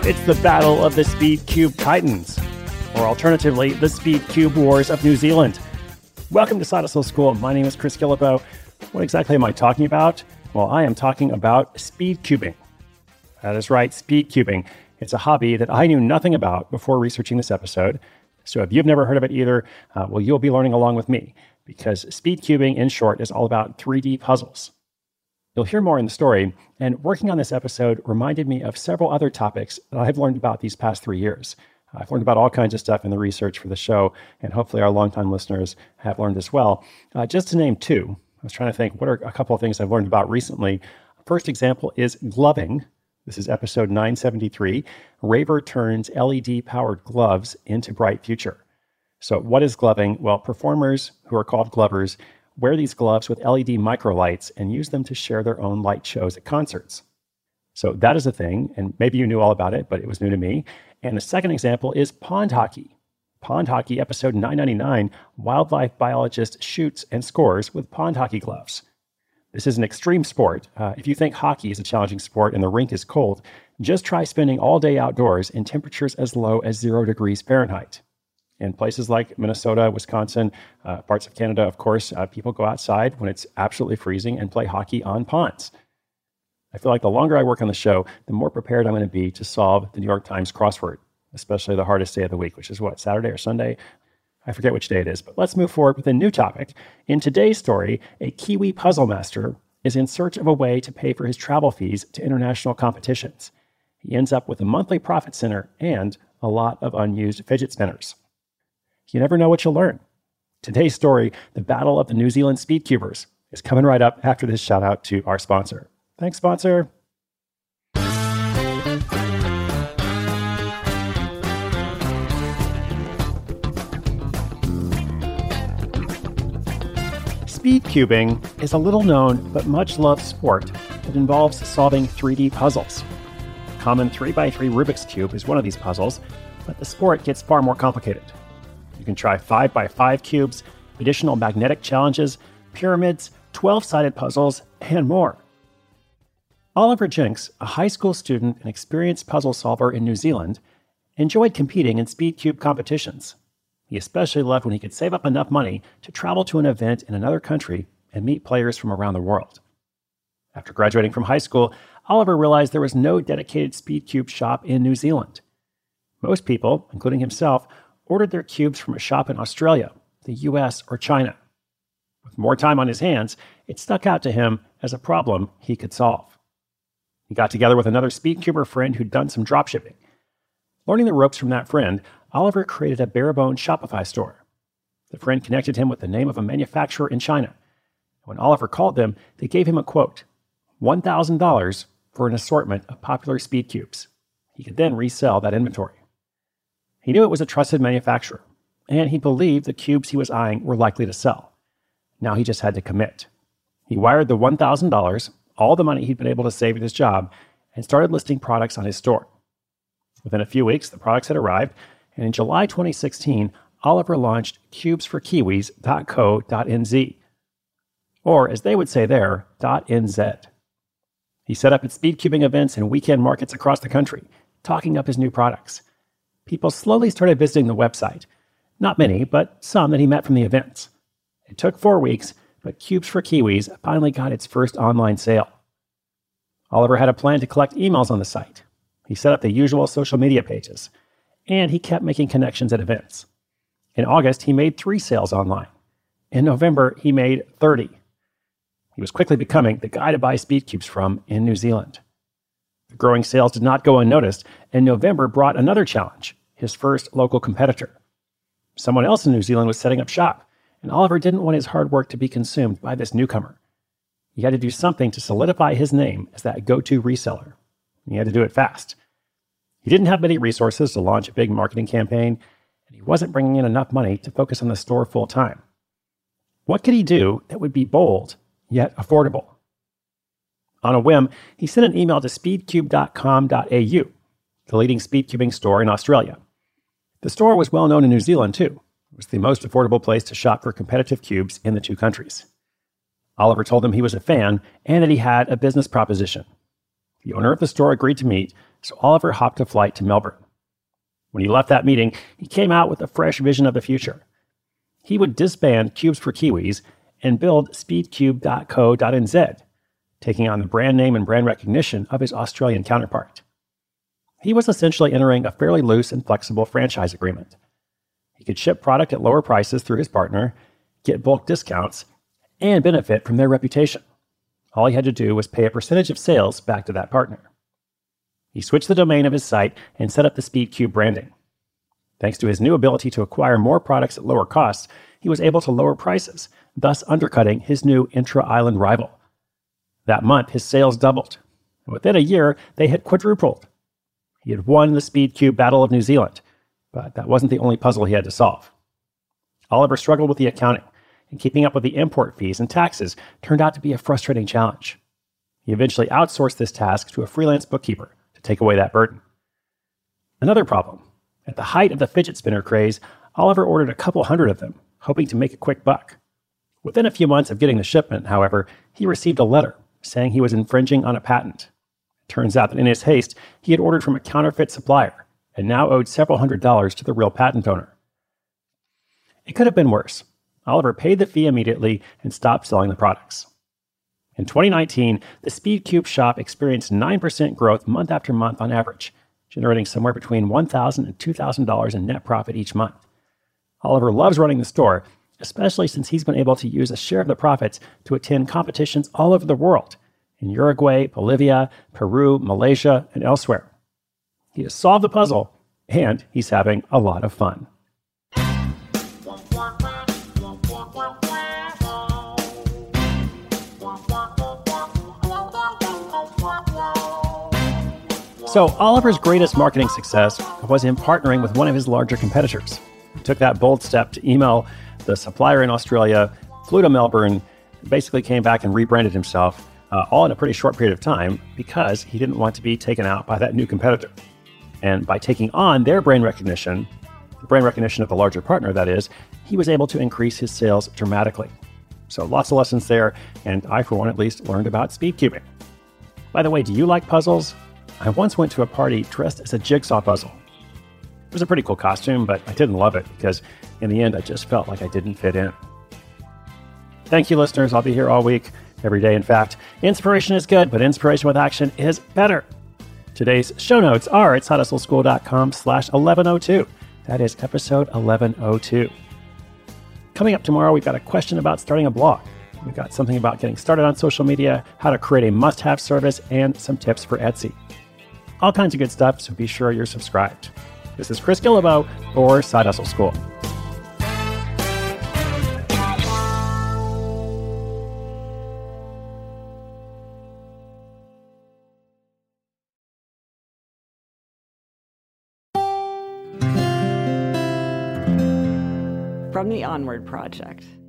It's the battle of the Speed Cube Titans, or alternatively, the Speed Cube Wars of New Zealand. Welcome to Side Hustle School. My name is Chris Guillebeau. What exactly am I talking about? Well, I am talking about speed cubing. That is right, speed cubing. It's a hobby that I knew nothing about before researching this episode. So if you've never heard of it either, well, you'll be learning along with me, because speed cubing, in short, is all about 3D puzzles. You'll hear more in the story, and working on this episode reminded me of several other topics that I've learned about these past 3 years. I've learned about all kinds of stuff in the research for the show, and hopefully our longtime listeners have learned as well. Just to name two, I was trying to think, what are a couple of things I've learned about recently? First example is gloving. This is episode 973. Raver turns LED-powered gloves into bright future. So what is gloving? Well, performers who are called glovers wear these gloves with LED microlights and use them to share their own light shows at concerts. So that is a thing, and maybe you knew all about it, but it was new to me. And the second example is pond hockey. Pond hockey, episode 999, wildlife biologist shoots and scores with pond hockey gloves. This is an extreme sport. If you think hockey is a challenging sport and the rink is cold, just try spending all day outdoors in temperatures as low as 0 degrees Fahrenheit. In places like Minnesota, Wisconsin, parts of Canada, of course, people go outside when it's absolutely freezing and play hockey on ponds. I feel like the longer I work on the show, the more prepared I'm going to be to solve the New York Times crossword, especially the hardest day of the week, which is what, Saturday or Sunday? I forget which day it is, but let's move forward with a new topic. In today's story, a Kiwi puzzle master is in search of a way to pay for his travel fees to international competitions. He ends up with a monthly profit center and a lot of unused fidget spinners. You never know what you'll learn. Today's story, the Battle of the New Zealand Speed Cubers, is coming right up after this shout out to our sponsor. Thanks, sponsor. Speed cubing is a little known but much loved sport that involves solving 3D puzzles. The common 3x3 Rubik's Cube is one of these puzzles, but the sport gets far more complicated. You can try 5x5 cubes, additional magnetic challenges, pyramids, 12-sided puzzles, and more. Oliver Jenks, a high school student and experienced puzzle solver in New Zealand, enjoyed competing in speed cube competitions. He especially loved when he could save up enough money to travel to an event in another country and meet players from around the world. After graduating from high school, Oliver realized there was no dedicated speed cube shop in New Zealand. Most people, including himself, ordered their cubes from a shop in Australia, the US, or China. With more time on his hands, it stuck out to him as a problem he could solve. He got together with another speedcuber friend who'd done some dropshipping. Learning the ropes from that friend, Oliver created a bare-bones Shopify store. The friend connected him with the name of a manufacturer in China. When Oliver called them, they gave him a quote, $1,000 for an assortment of popular speed cubes. He could then resell that inventory. He knew it was a trusted manufacturer, and he believed the cubes he was eyeing were likely to sell. Now he just had to commit. He wired the $1,000, all the money he'd been able to save at his job, and started listing products on his store. Within a few weeks, the products had arrived, and in July 2016, Oliver launched cubesforkiwis.co.nz, or as they would say there, .nz. He set up at speedcubing events and weekend markets across the country, talking up his new products. People slowly started visiting the website. Not many, but some that he met from the events. It took 4 weeks, but Cubes for Kiwis finally got its first online sale. Oliver had a plan to collect emails on the site. He set up the usual social media pages, and he kept making connections at events. In August, he made 3 sales online. In November, he made 30. He was quickly becoming the guy to buy speed cubes from in New Zealand. The growing sales did not go unnoticed, and November brought another challenge, his first local competitor. Someone else in New Zealand was setting up shop, and Oliver didn't want his hard work to be consumed by this newcomer. He had to do something to solidify his name as that go-to reseller. He had to do it fast. He didn't have many resources to launch a big marketing campaign, and he wasn't bringing in enough money to focus on the store full-time. What could he do that would be bold, yet affordable? On a whim, he sent an email to speedcube.com.au, the leading speedcubing store in Australia. The store was well known in New Zealand, too. It was the most affordable place to shop for competitive cubes in the 2 countries. Oliver told them he was a fan and that he had a business proposition. The owner of the store agreed to meet, so Oliver hopped a flight to Melbourne. When he left that meeting, he came out with a fresh vision of the future. He would disband Cubes for Kiwis and build speedcube.co.nz, taking on the brand name and brand recognition of his Australian counterpart. He was essentially entering a fairly loose and flexible franchise agreement. He could ship product at lower prices through his partner, get bulk discounts, and benefit from their reputation. All he had to do was pay a percentage of sales back to that partner. He switched the domain of his site and set up the SpeedCube branding. Thanks to his new ability to acquire more products at lower costs, he was able to lower prices, thus undercutting his new intra-island rival. That month, his sales doubled. And within a year, they had quadrupled. He had won the SpeedCube Battle of New Zealand, but that wasn't the only puzzle he had to solve. Oliver struggled with the accounting, and keeping up with the import fees and taxes turned out to be a frustrating challenge. He eventually outsourced this task to a freelance bookkeeper to take away that burden. Another problem. At the height of the fidget spinner craze, Oliver ordered a couple hundred of them, hoping to make a quick buck. Within a few months of getting the shipment, however, he received a letter saying he was infringing on a patent. It turns out that in his haste, he had ordered from a counterfeit supplier and now owed several $100s to the real patent owner. It could have been worse. Oliver paid the fee immediately and stopped selling the products. In 2019, the SpeedCube shop experienced 9% growth month after month on average, generating somewhere between $1,000 and $2,000 in net profit each month. Oliver loves running the store, especially since he's been able to use a share of the profits to attend competitions all over the world, in Uruguay, Bolivia, Peru, Malaysia, and elsewhere. He has solved the puzzle, and he's having a lot of fun. So Oliver's greatest marketing success was in partnering with one of his larger competitors. He took that bold step to email the supplier in Australia, flew to Melbourne, basically came back and rebranded himself, all in a pretty short period of time because he didn't want to be taken out by that new competitor. And by taking on their brand recognition, the brand recognition of the larger partner, that is, he was able to increase his sales dramatically. So lots of lessons there, and I, for one at least, learned about speedcubing. By the way, do you like puzzles? I once went to a party dressed as a jigsaw puzzle. It was a pretty cool costume, but I didn't love it because in the end, I just felt like I didn't fit in. Thank you, listeners. I'll be here all week, every day, in fact. Inspiration is good, but inspiration with action is better. Today's show notes are at sidehustleschool.com/1102. That is episode 1102. Coming up tomorrow, we've got a question about starting a blog. We've got something about getting started on social media, how to create a must-have service, and some tips for Etsy. All kinds of good stuff, so be sure you're subscribed. This is Chris Guillebeau for Side Hustle School. From the Onward Project.